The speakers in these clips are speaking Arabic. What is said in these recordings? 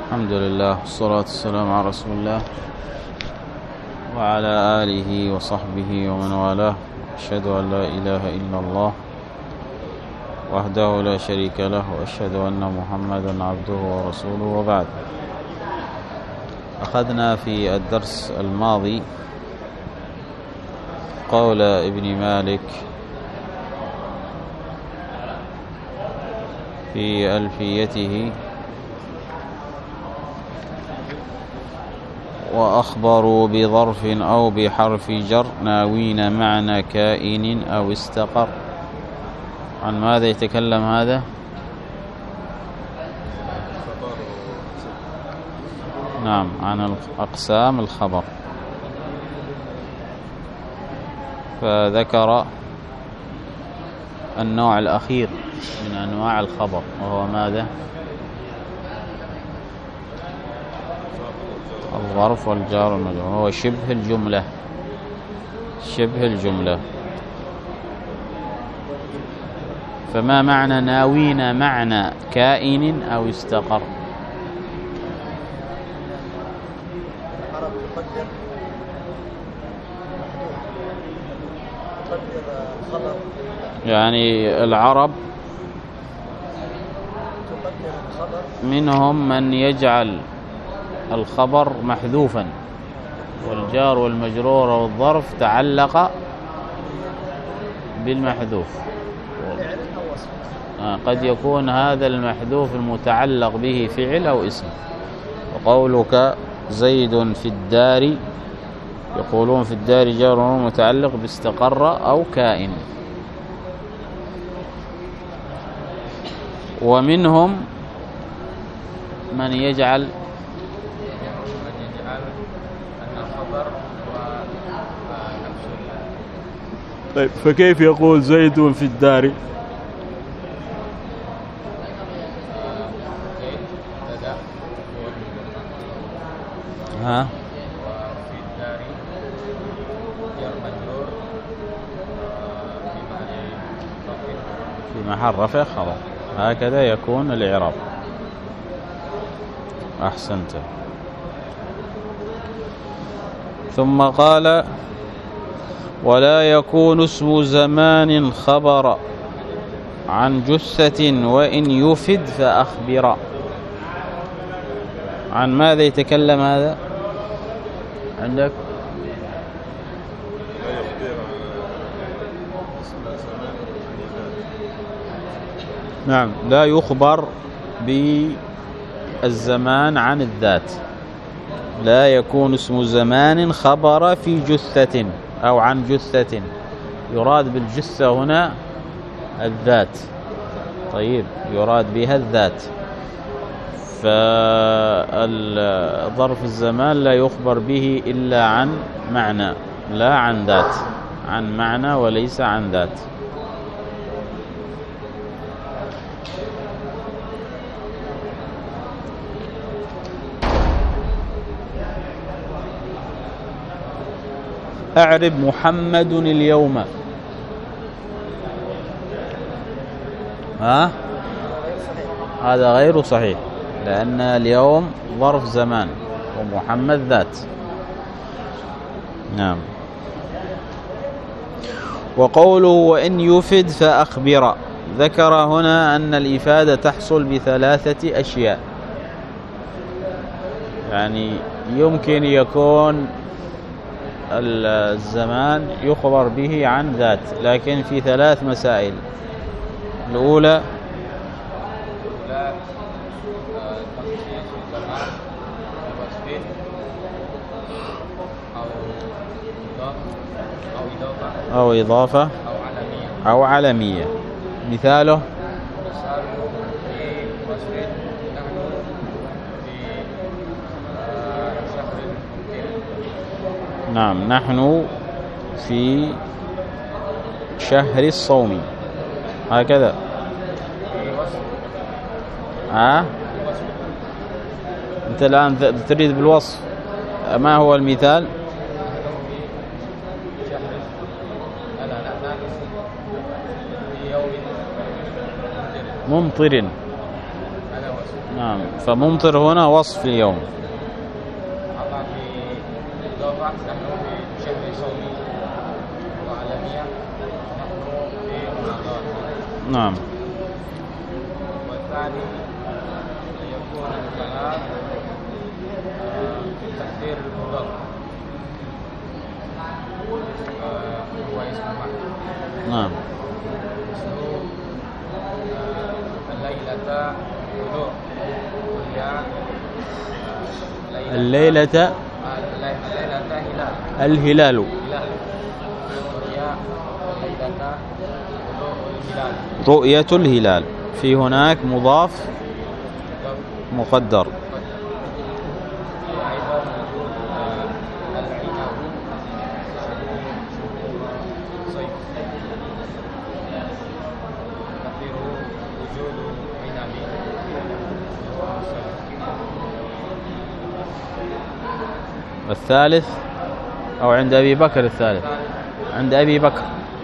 الحمد لله والصلاة والسلام على رسول الله وعلى آله وصحبه ومن والاه. أشهد أن لا إله إلا الله وحده لا شريك له، وأشهد أن محمدا عبده ورسوله، وبعد. أخذنا في الدرس الماضي قول ابن مالك في ألفيته: وأخبروا بظرف أو بحرف جر ناوين معنى كائن أو استقر. عن ماذا يتكلم هذا؟ نعم، عن أقسام الخبر. فذكر النوع الأخير من أنواع الخبر، وهو ماذا؟ الظرف والجار والمجرور، هو شبه الجملة. شبه الجملة. فما معنى ناوين معنى كائن أو استقر؟ يعني العرب منهم من يجعل الخبر محذوفا، والجار والمجرور والظرف تعلق بالمحذوف. قد يكون هذا المحذوف المتعلق به فعل أو اسم. وقولك زيد في الدار، يقولون في الدار جار متعلق باستقر أو كائن. ومنهم من يجعل طيب، فكيف يقول زيد في الدار؟ ها؟ في محل رفع خبر. هكذا يكون الإعراب. أحسنت. ثم قال: ولا يكون اسم زمان خبر عن جثة وإن يفد فأخبر. عن ماذا يتكلم هذا عندك؟ نعم، لا يخبر بالزمان عن الذات. لا يكون اسم زمان خبر في جثة أو عن جثة. يراد بالجثة هنا الذات. طيب، يراد بها الذات. فظرف الزمان لا يخبر به إلا عن معنى، لا عن ذات. عن معنى وليس عن ذات. أعرب محمد اليوم. هذا غير صحيح، لأن اليوم ظرف زمان ومحمد ذات. نعم. وقوله وإن يفد فأخبر، ذكر هنا أن الإفادة تحصل بثلاثة أشياء. يعني يمكن يكون الزمان يخبر به عن ذات، لكن في ثلاث مسائل. الأولى أو إضافة أو علمية. مثاله: نعم، نحن في شهر الصوم. هكذا. أنت الآن تريد بالوصف. ما هو المثال؟ ممطر. نعم. فممطر هنا وصف اليوم. أما في إضافة نحن في شهر صومي وعالمية نحن في رمضان. نعم. والثاني يكون الكلام في تقدير المضاف هو اسم واحد. نعم. اسمه الليلة طلوع وهي الليلة هلال الهلال. وهي ليلة طلوع الهلال. رؤية الهلال. في هناك مضاف مقدر. أيضا العنب صيف تقديره وجود عنب وصيف. الثالث أو عند أبي بكر الثالث؟ عند أبي بكر.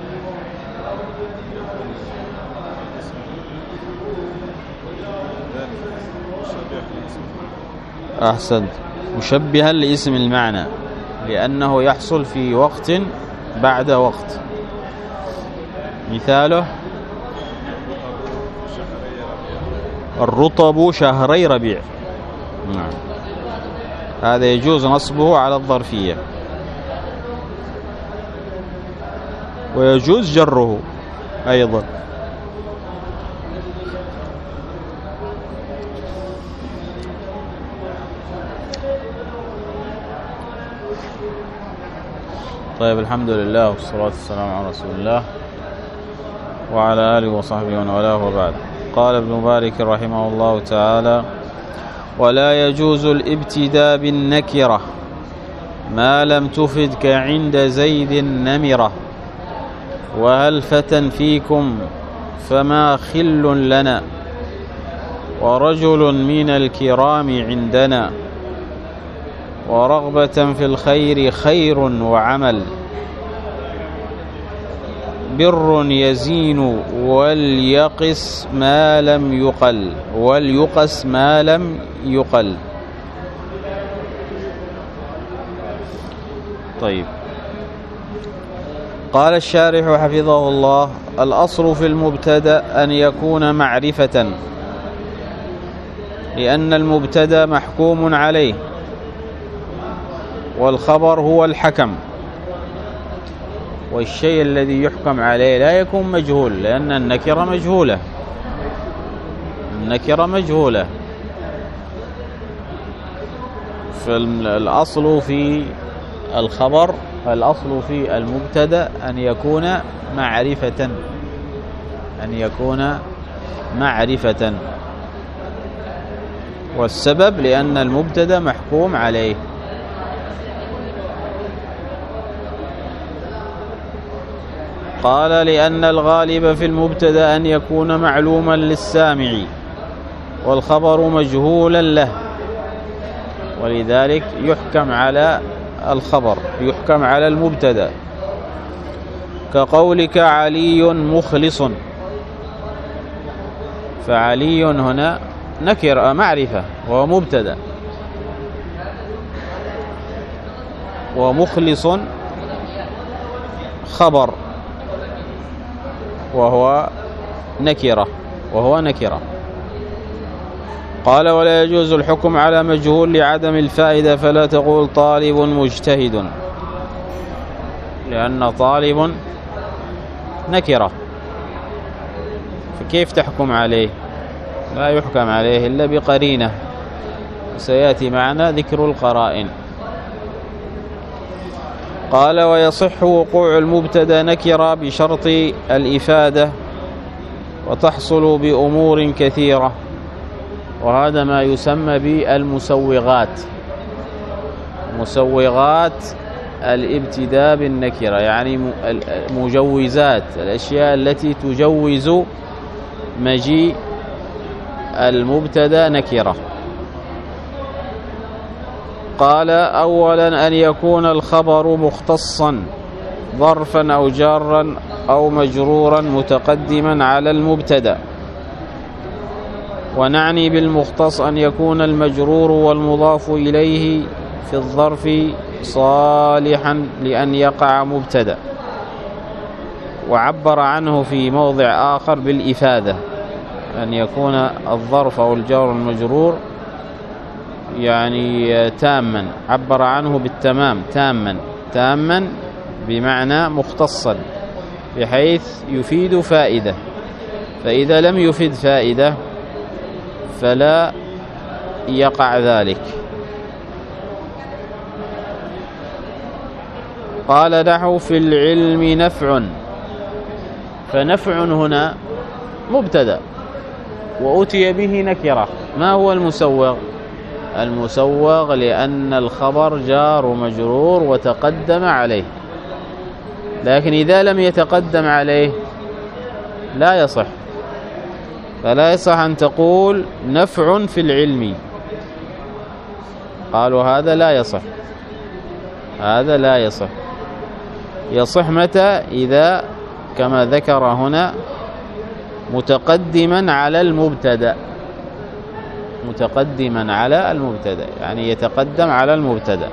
أحسنت. مشبها لاسم المعنى لأنه يحصل في وقت بعد وقت. مثاله الرطب شهري ربيع. نعم. هذا يجوز نصبه على الظرفية ويجوز جره أيضا. طيب، الحمد لله والصلاة والسلام على رسول الله وعلى آله وصحبه ومن والاه وبعد. قال ابن مبارك رحمه الله تعالى: ولا يجوز الابتداء بالنكرة ما لم تفد كعند زيد نمرة، وهل فتى فيكم فما خل لنا، ورجل من الكرام عندنا، ورغبة في الخير خير وعمل، بر يزين وليقس ما لم يقل. طيب، قال الشارح حفظه الله: الأصل في المبتدأ أن يكون معرفة، لأن المبتدأ محكوم عليه والخبر هو الحكم، والشيء الذي يحكم عليه لا يكون مجهول، لأن النكرة مجهولة. فالأصل في الخبر، الأصل في المبتدأ أن يكون معرفة، والسبب لأن المبتدأ محكوم عليه. قال: لأن الغالب في المبتدأ أن يكون معلوما للسامع والخبر مجهولا له، ولذلك يحكم على الخبر، يحكم على المبتدأ، كقولك علي مخلص، فعلي هنا نكر معرفة وهو مبتدأ، ومخلص خبر وهو نكرة. قال: ولا يجوز الحكم على مجهول لعدم الفائدة، فلا تقول طالب مجتهد، لأن طالب نكرة، فكيف تحكم عليه؟ لا يحكم عليه إلا بقرينة، سيأتي معنا ذكر القرائن. قال: ويصح وقوع المبتدأ نكرة بشرط الإفادة، وتحصل بأمور كثيرة، وهذا ما يسمى بالمسوغات، مسوغات الابتداء بالنكرة، يعني مجوزات، الأشياء التي تجوز مجيء المبتدأ نكرة. قال: أولا أن يكون الخبر مختصا ظرفا أو جارا أو مجرورا متقدما على المبتدأ، ونعني بالمختص أن يكون المجرور والمضاف إليه في الظرف صالحا لأن يقع مبتدأ، وعبر عنه في موضع آخر بالإفادة، أن يكون الظرف أو الجار المجرور يعني تاما، عبر عنه بالتمام، تاما بمعنى مختصا بحيث يفيد فائدة، فإذا لم يفيد فائدة فلا يقع ذلك. قال نحو في العلم نفع، فنفع هنا مبتدأ وأتي به نكرة. ما هو المسوغ؟ المسوغ لأن الخبر جار مجرور وتقدم عليه، لكن إذا لم يتقدم عليه لا يصح، فلا يصح أن تقول نفع في العلم، قالوا هذا لا يصح، هذا لا يصح. يصح متى؟ إذا كما ذكر هنا متقدما على المبتدأ، متقدما على المبتدأ، يعني يتقدم على المبتدأ.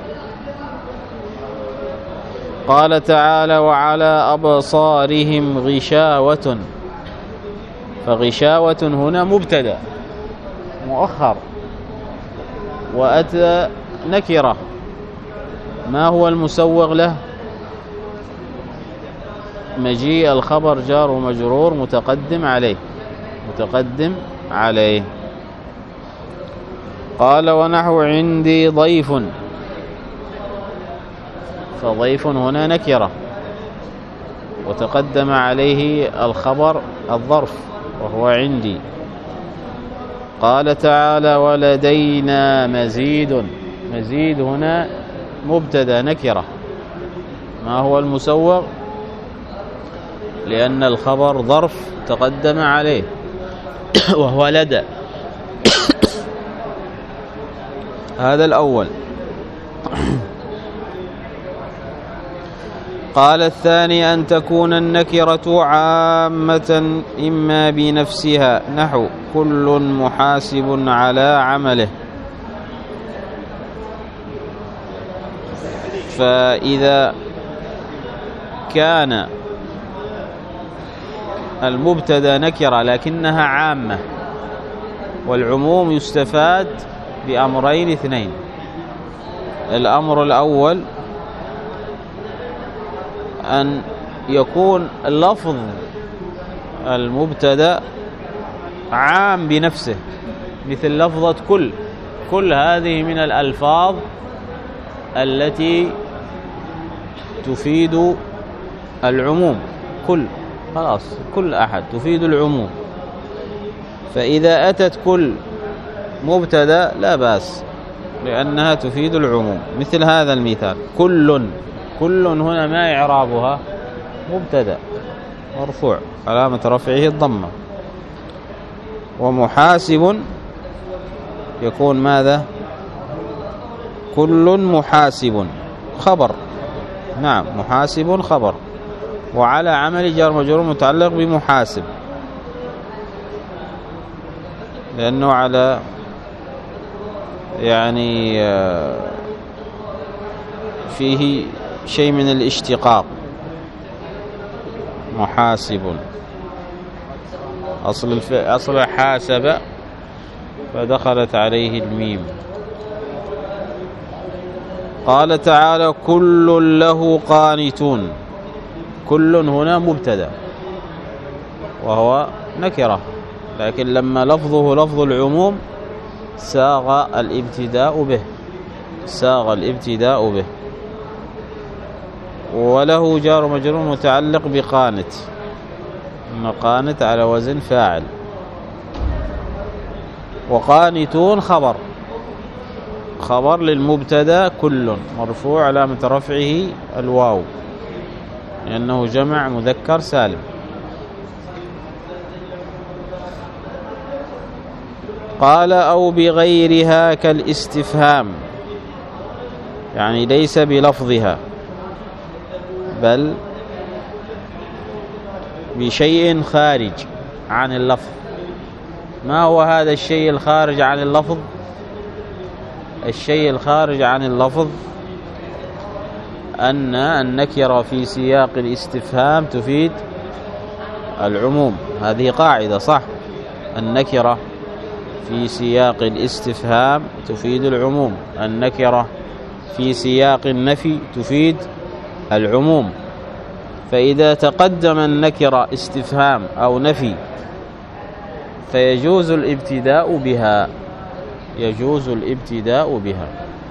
قال تعالى وعلى أبصارهم غشاوة، فغشاوة هنا مبتدأ مؤخر وأتى نكرة، ما هو المسوغ له؟ مجيء الخبر جار ومجرور متقدم عليه، متقدم عليه. قال ونحو عندي ضيف، فضيف هنا نكرة وتقدم عليه الخبر الظرف وهو عندي. قال تعالى ولدينا مزيد، مزيد هنا مبتدا نكرة، ما هو المسوغ؟ لأن الخبر ظرف تقدم عليه وهو لدى. هذا الأول. قال الثاني أن تكون النكرة عامة إما بنفسها، نحو كل محاسب على عمله، فإذا كان المبتدا نكرة لكنها عامة، والعموم يستفاد بأمرين اثنين. الأمر الأول أن يكون لفظ المبتدا عام بنفسه، مثل لفظة كل هذه من الألفاظ التي تفيد العموم، خلاص كل أحد تفيد العموم، فإذا أتت كل مبتدا لا بأس لأنها تفيد العموم. مثل هذا المثال كل هنا ما إعرابها؟ مبتدا مرفوع علامة رفعه الضمة، ومحاسب يكون ماذا؟ كل محاسب خبر، نعم محاسب خبر، وعلى عمل جار مجرور متعلق بمحاسب لأنه على يعني فيه شيء من الاشتقاق. محاسب أصل حاسب فدخلت عليه الميم. قال تعالى كل له قانتون، كل هنا مبتدا وهو نكرة، لكن لما لفظه لفظ العموم ساغ الابتداء به، وله جار مجرور متعلق بقانت، أما قانت على وزن فاعل، وقانتون خبر للمبتدا كل مرفوع علامة رفعه الواو لأنه جمع مذكر سالم. قال أو بغيرها كالاستفهام، يعني ليس بلفظها بل بشيء خارج عن اللفظ، ما هو هذا الشيء الخارج عن اللفظ؟ الشيء الخارج عن اللفظ أن النكرة في سياق الاستفهام تفيد العموم. هذه قاعدة صح؟ النكرة في سياق الاستفهام تفيد العموم، النكرة في سياق النفي تفيد العموم. فإذا تقدم النكرة استفهام أو نفي فيجوز الابتداء بها، يجوز الابتداء بها،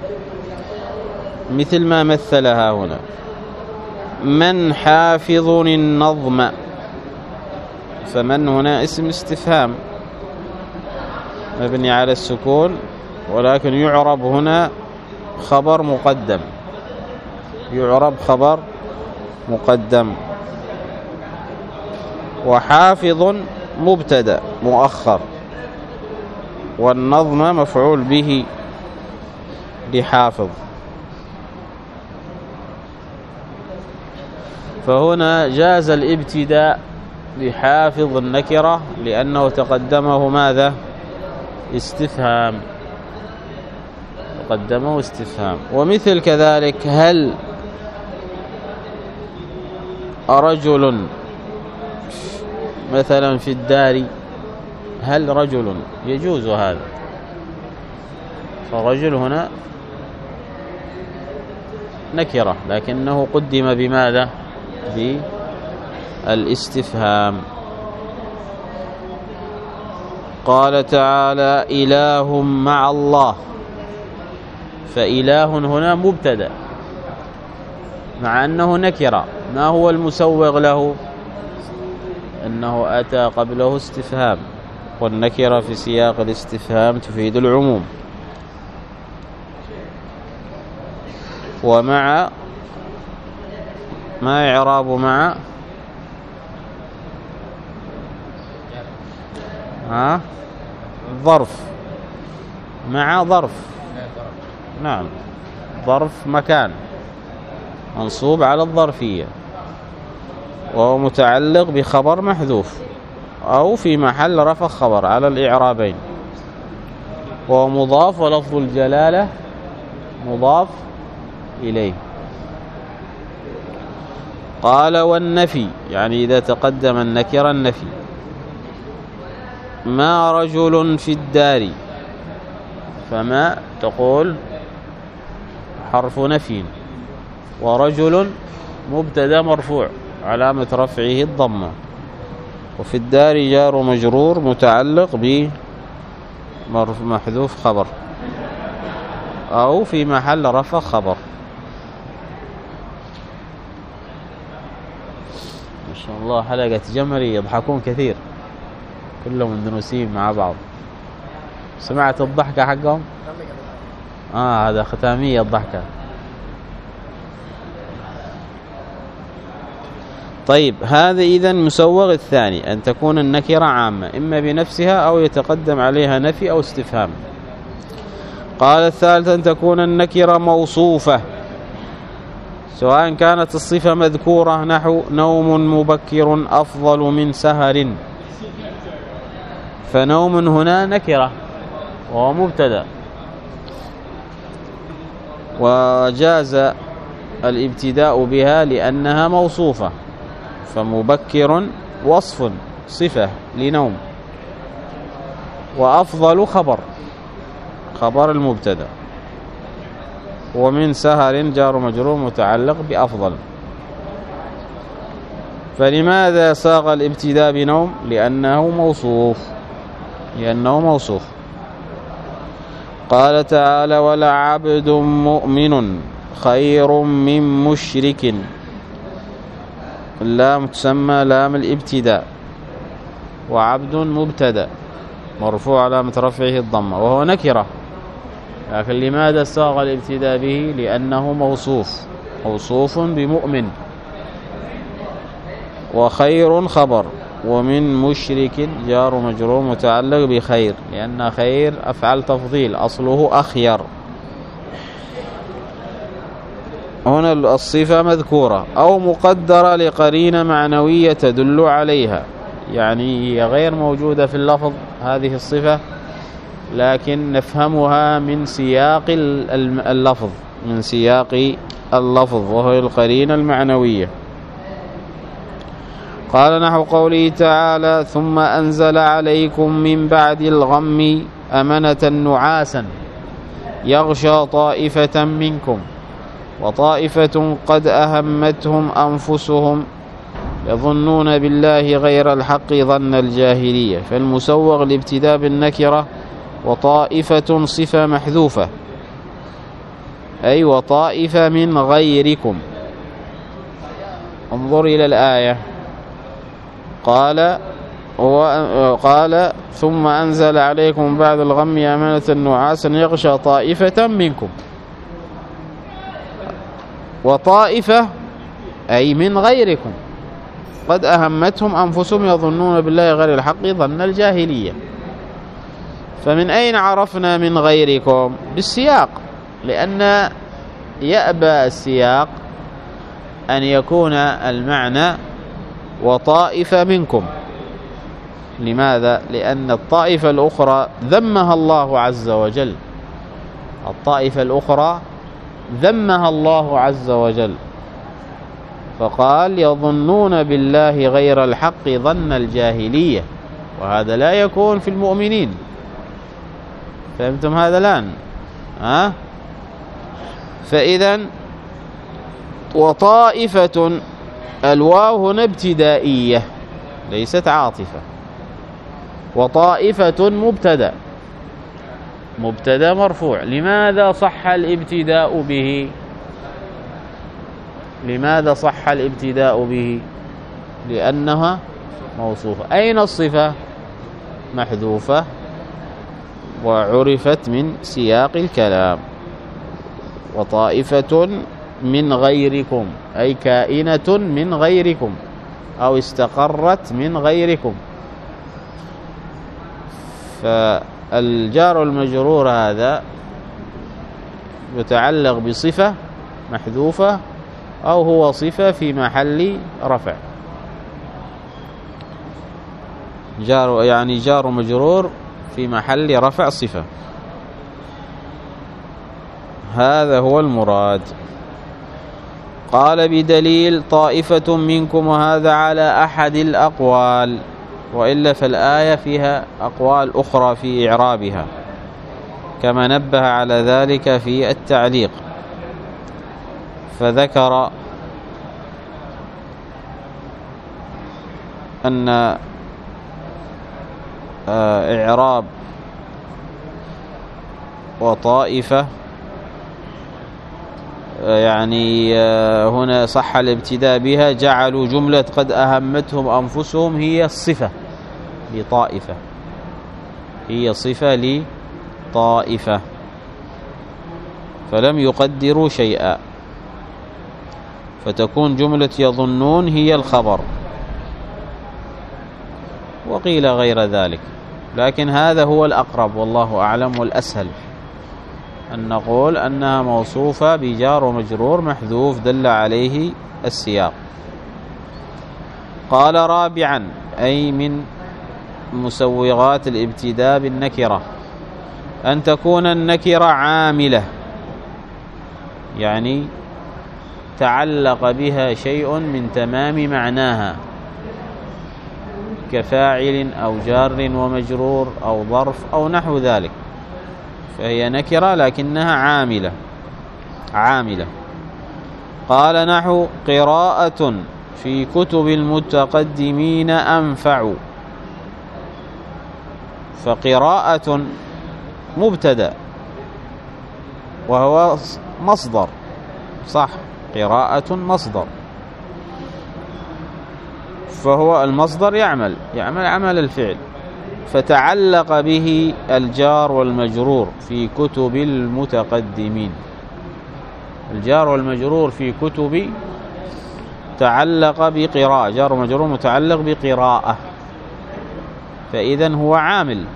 مثل ما مثلها هنا: من حافظ النظم. فمن هنا اسم استفهام مبني على السكون، ولكن يعرب هنا خبر مقدم، يعرب خبر مقدم. وحافظ مبتدأ مؤخر، والنظم مفعول به لحافظ. فهنا جاز الابتداء بحافظ النكرة لأنه تقدمه ماذا؟ استفهام، تقدمه استفهام. ومثل كذلك هل رجل مثلا في الدار، هل رجل، يجوز هذا. فالرجل هنا نكرة لكنه قدم بماذا؟ بالاستفهام. قال تعالى: إله مع الله. فإله هنا مبتدأ مع أنه نكرة. ما هو المسوغ له؟ أنه أتى قبله استفهام، والنكرة في سياق الاستفهام تفيد العموم. ومع ما إعراب مع؟ ظرف، مع ظرف، نعم، ظرف مكان منصوب على الظرفية، وهو متعلق بخبر محذوف أو في محل رفع خبر على الإعرابين، وهو مضاف ولفظ الجلالة مضاف إليه. قال: والنفي، يعني إذا تقدم النكرة النفي. ما رجل في الدار. فما تقول حرف نفي، ورجل مبتدا مرفوع علامة رفعه الضمة، وفي الدار جار مجرور متعلق بمحذوف خبر أو في محل رفع خبر. ما شاء الله حلقة جمري يضحكون كثير، كلهم اندونيسيين مع بعض. سمعت الضحكة حقهم؟ هذا ختامية الضحكة. طيب، هذا إذن مسوغ الثاني أن تكون النكرة عامة إما بنفسها أو يتقدم عليها نفي أو استفهام. قال: الثالث أن تكون النكرة موصوفة، سواء كانت الصفة مذكورة نحو نوم مبكر أفضل من سهر. فنوم هنا نكرة وهو مبتدأ، وجاز الابتداء بها لأنها موصوفة. فمبكر وصف صفة لنوم، وأفضل خبر المبتدأ، ومن سهر جار مجرور متعلق بأفضل. فلماذا صاغ الابتداء بنوم؟ لأنه موصوف. قال تعالى: ولعبد مؤمن خير من مشرك. اللام تسمى لام الابتداء، وعبد مبتدأ مرفوع علامة رفعه الضمة وهو نكرة، لكن لماذا صاغ الابتداء به؟ لأنه موصوف بمؤمن. وخير خبر، ومن مشرك جار مجرور متعلق بخير، لأن خير أفعل تفضيل أصله أخير. هنا الصفة مذكورة أو مقدرة لقرينة معنوية تدل عليها، يعني هي غير موجودة في اللفظ، هذه الصفة، لكن نفهمها من سياق اللفظ، من سياق اللفظ، وهو القرينة المعنوية. قال نحو قوله تعالى: ثم أنزل عليكم من بعد الغم أمنة نعاسا يغشى طائفة منكم وطائفة قد أهمتهم أنفسهم يظنون بالله غير الحق ظن الجاهلية. فالمسوغ الابتداء بالنكرة، وطائفة صفة محذوفة، أي وطائفة من غيركم. انظر إلى الآية، قال ثم أنزل عليكم بعد الغم أمانة نعاسا يغشى طائفة منكم، وطائفة أي من غيركم قد أهمتهم أنفسهم يظنون بالله غير الحق ظن الجاهلية. فمن أين عرفنا من غيركم؟ بالسياق، لأن يأبى السياق أن يكون المعنى وطائفة منكم. لماذا؟ لأن الطائفة الأخرى ذمها الله عز وجل، الطائفة الأخرى ذمها الله عز وجل، فقال يظنون بالله غير الحق ظن الجاهلية، وهذا لا يكون في المؤمنين. فهمتم هذا الآن؟ فإذا وطائفة، الواو هنا ابتدائية ليست عاطفة، وطائفة مبتدأ مرفوع. لماذا صح الابتداء به؟ لماذا صح الابتداء به؟ لأنها موصوفة. أين الصفة؟ محذوفة، وعرفت من سياق الكلام. وطائفة من غيركم أي كائنة من غيركم أو استقرت من غيركم. فالجار المجرور هذا يتعلق بصفة محذوفة أو هو صفة في محل رفع. جار مجرور في محل رفع صفة، هذا هو المراد. قال بدليل طائفة منكم، وهذا على أحد الأقوال، وإلا فالآية فيها أقوال أخرى في إعرابها، كما نبه على ذلك في التعليق. فذكر أن إعراب وطائفة هنا صح الابتداء بها، جعلوا جملة قد أهمتهم أنفسهم هي الصفة لطائفة، هي صفة لطائفة، فلم يقدروا شيئا، فتكون جملة يظنون هي الخبر، وقيل غير ذلك. لكن هذا هو الأقرب والله أعلم والأسهل، أن نقول أنها موصوفة بجار ومجرور محذوف دل عليه السياق. قال رابعا، أي من مسوغات الابتداء بالنكرة، أن تكون النكرة عاملة، يعني تعلق بها شيء من تمام معناها، كفاعل أو جار ومجرور أو ظرف أو نحو ذلك، فهي نكرة لكنها عاملة. قال نحو قراءة في كتب المتقدمين أنفع، فقراءة مبتدأ وهو مصدر، صح، قراءة مصدر، فهو المصدر يعمل عمل الفعل، فتعلق به الجار والمجرور في كتب المتقدمين. الجار والمجرور في كتب تعلق بقراءة، جار ومجرور متعلق بقراءة، فإذن هو عامل.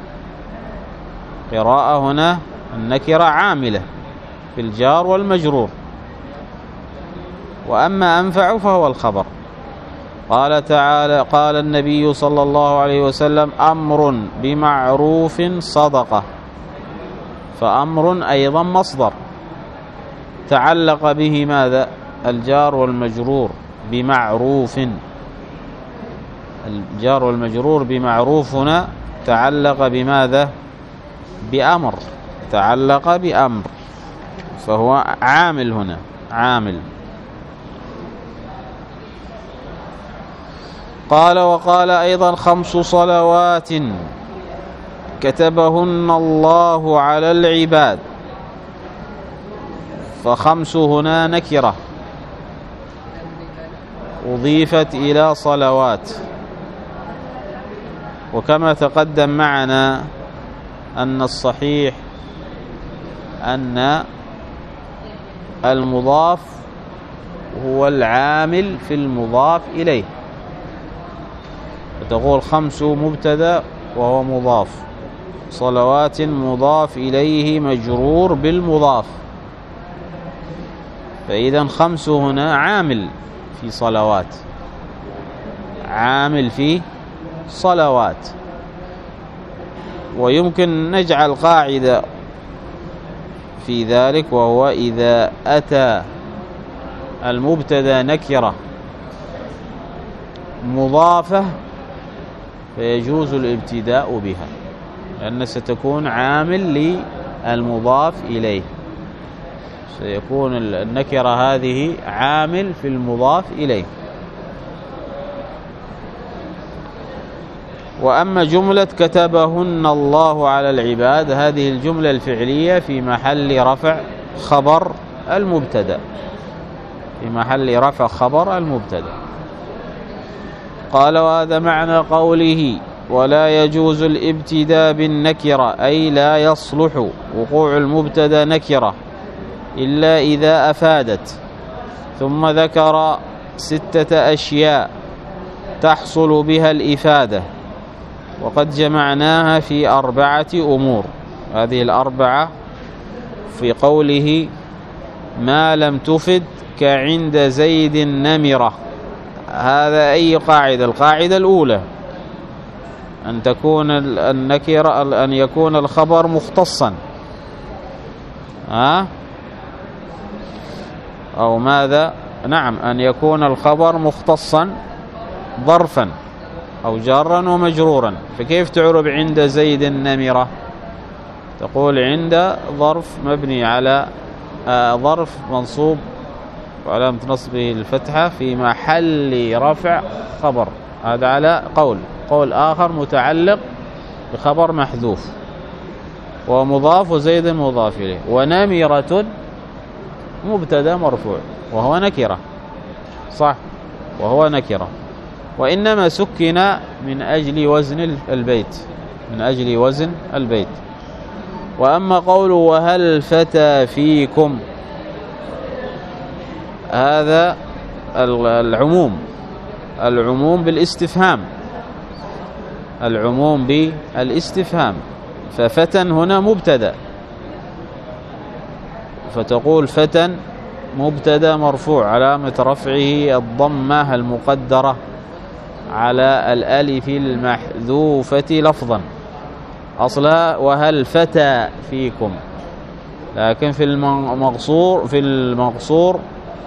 قراءة هنا النكرة عاملة في الجار والمجرور. وأما أنفع فهو الخبر. قال تعالى: قال النبي صلى الله عليه وسلم: أمر بمعروف صدقة. فأمر أيضا مصدر تعلق به ماذا؟ الجار والمجرور بمعروف. الجار والمجرور بمعروف هنا تعلق بماذا؟ بأمر، تعلق بأمر، فهو عامل هنا، عامل. قال: وقال أيضا: 5 صلوات كتبهن الله على العباد. ف5 هنا نكرة أضيفت إلى صلوات، وكما تقدم معنا أن الصحيح أن المضاف هو العامل في المضاف إليه، فتقول 5 مبتدأ وهو مضاف، صلوات مضاف إليه مجرور بالمضاف، فإذا 5 هنا عامل في صلوات، عامل في صلوات. ويمكن نجعل قاعدة في ذلك، وهو إذا أتى المبتدأ نكرة مضافة فيجوز الابتداء بها، لأن ستكون عامل للمضاف إليه، سيكون النكرة هذه عامل في المضاف إليه. وأما جملة كتبهن الله على العباد، هذه الجملة الفعلية في محل رفع خبر المبتدأ، في محل رفع خبر المبتدأ. قال: وهذا معنى قوله: ولا يجوز الابتداء بالنكرة، أي لا يصلح وقوع المبتدأ نكرة إلا إذا أفادت. ثم ذكر 6 أشياء تحصل بها الإفادة، وقد جمعناها في 4 أمور. هذه ال4 في قوله: ما لم تفد كعند زيد نمرة. هذا أي قاعدة؟ القاعدة الأولى أن تكون النكرة، أن يكون الخبر مختصا، أو ماذا؟ نعم، أن يكون الخبر مختصا ظرفا أو جارا ومجرورا. فكيف تعرب عند زيد النمرة؟ تقول عند ظرف مبني على ظرف منصوب وعلامة نصبه الفتحة في محل رفع خبر. هذا على قول آخر متعلق بخبر محذوف ومضاف وزيد مضاف إليه. ونمرة مبتدا مرفوع وهو نكرة، صح، وهو نكرة، وإنما سكن من أجل وزن البيت، من أجل وزن البيت. وأما قوله: وهل فتى فيكم، هذا العموم بالاستفهام، العموم بالاستفهام. ففتى هنا مبتدا، فتقول فتى مبتدا مرفوع علامة رفعه الضمة المقدرة على الألف المحذوفة لفظا، أصلها وهل فتى فيكم، لكن في المقصور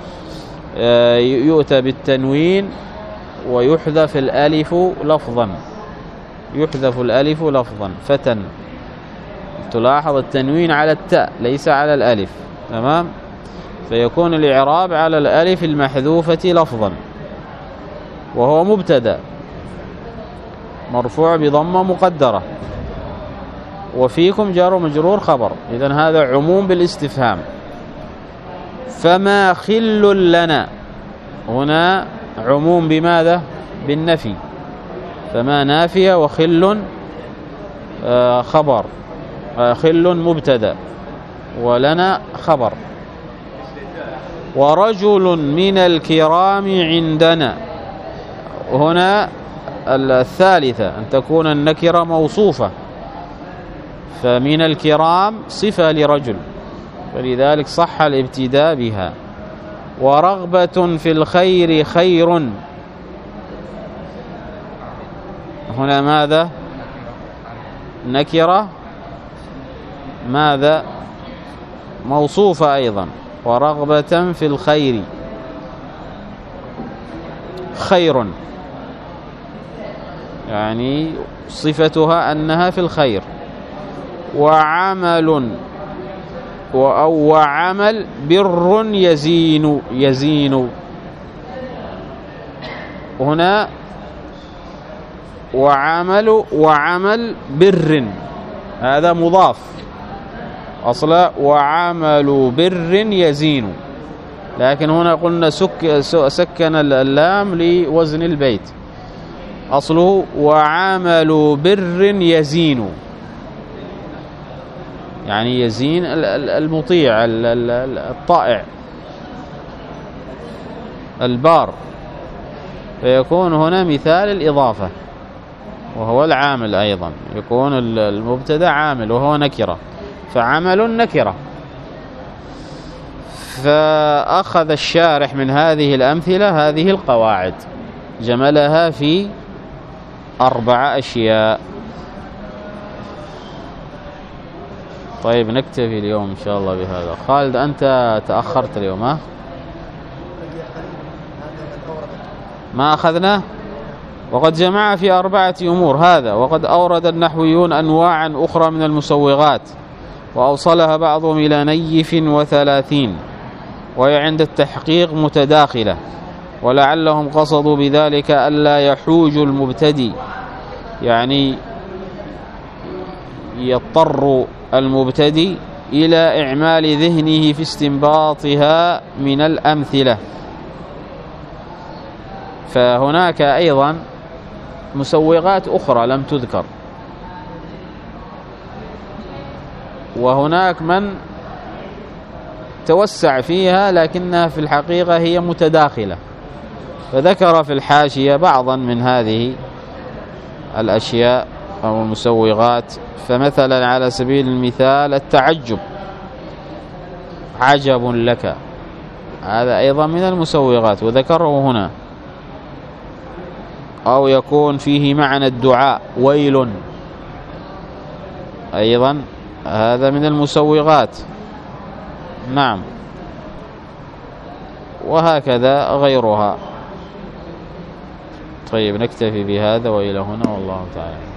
يؤتى بالتنوين ويحذف الألف لفظا، يحذف الألف لفظا. فتى، تلاحظ التنوين على التاء ليس على الألف، تمام؟ فيكون الإعراب على الألف المحذوفة لفظا، وهو مبتدا مرفوع بضمة مقدرة، وفيكم جار ومجرور خبر. إذن هذا عموم بالاستفهام. فما خل لنا، هنا عموم بماذا؟ بالنفي، فما نافية، وخل خبر، خل مبتدا ولنا خبر. ورجل من الكرام عندنا، هنا الثالثة أن تكون النكرة موصوفة، فمن الكرام صفة لرجل، فلذلك صح الابتداء بها. ورغبة في الخير خير، هنا ماذا؟ نكرة ماذا؟ موصوفة أيضا. ورغبة في الخير، خير يعني صفتها أنها في الخير. وعمل وعمل بر يزين هنا. وعمل بر هذا مضاف أصلا، وعمل بر يزين، لكن هنا قلنا سكن اللام لوزن البيت، أصله وعمل بر يزين، يعني يزين المطيع الطائع البار، فيكون هنا مثال الإضافة وهو العامل أيضا، يكون المبتدأ عامل وهو نكرة، فعمل نكرة. فأخذ الشارح من هذه الأمثلة هذه القواعد، جملها في 4 أشياء. طيب نكتفي اليوم إن شاء الله بهذا. خالد أنت تأخرت اليوم، ها؟ ما أخذنا؟ وقد جمع في 4 أمور هذا. وقد أورد النحويون أنواعا أخرى من المسوغات وأوصلها بعضهم إلى نيف و30، وهي عند التحقيق متداخلة، ولعلهم قصدوا بذلك ألا يحوج المبتدي، يعني يضطر المبتدي إلى إعمال ذهنه في استنباطها من الأمثلة. فهناك أيضا مسوغات أخرى لم تذكر، وهناك من توسع فيها لكنها في الحقيقة هي متداخلة، فذكر في الحاشية بعضا من هذه الأشياء أو المسوغات. فمثلا على سبيل المثال التعجب، عجب لك، هذا أيضا من المسوغات وذكره هنا. أو يكون فيه معنى الدعاء، ويل، أيضا هذا من المسوغات. نعم، وهكذا غيرها. طيب نكتفي بهذا وإلى هنا، والله تعالى.